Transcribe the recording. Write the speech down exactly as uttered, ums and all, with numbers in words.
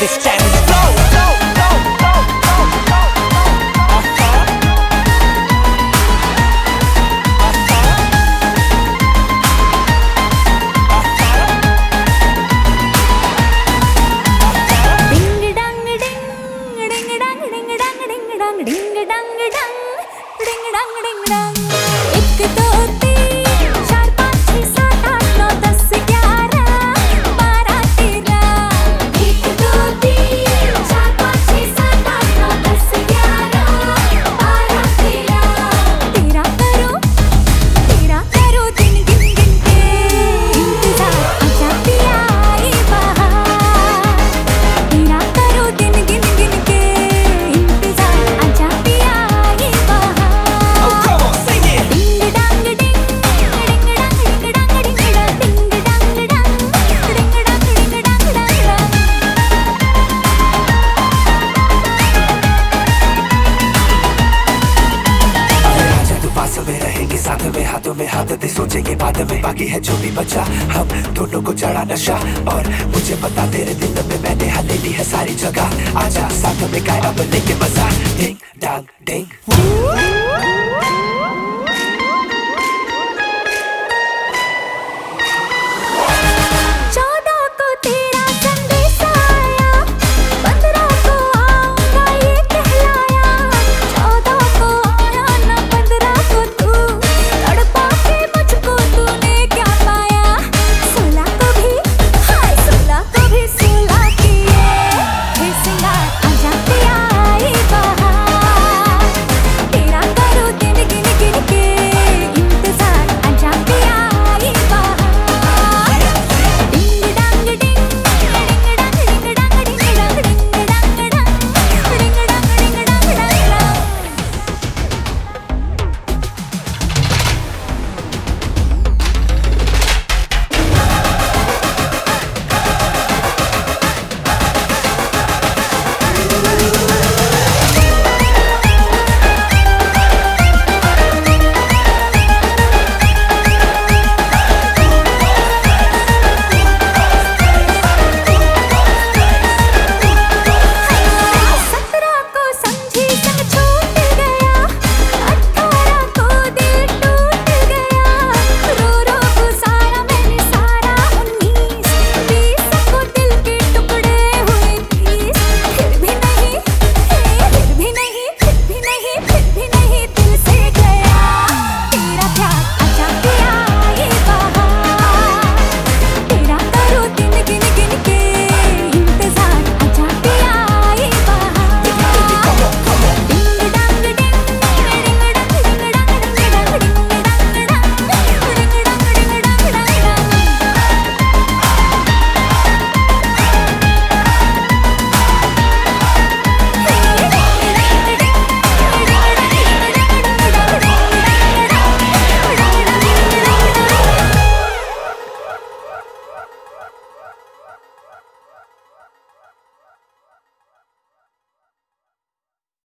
this Chinese flow. Ding dang dang, ding dang ding dang. एक दो तीन चार पाँच छः सात आठ नौ दस ग्यारह बारह तेरह। एक दो तीन चार पाँच छः सात आठ नौ दस ग्यारह बारह तेरह। तेरा करो तेरा करो दिन गिन गिन के इंतजार आजा पिया ये बहार। तेरा करो दिन गिन गिन के इंतजार आजा पिया ये बहार। Oh, come on, sing it. Ding dang ding, ding dang ding dang ding dang, ding dang dang, ding dang ding dang dang dang। अरे आजा तू पास में रहेंगे साथ में हाथों में हाथ दे सोचेंगे बाद में बाकी है जो भी बचा हम दोनों को चढ़ा नशा और मुझे पता तेरे दिल में मैंने हले ली है सारी जगह आजा साथ में गाए अब लेके मजा डिंग डांग डिंग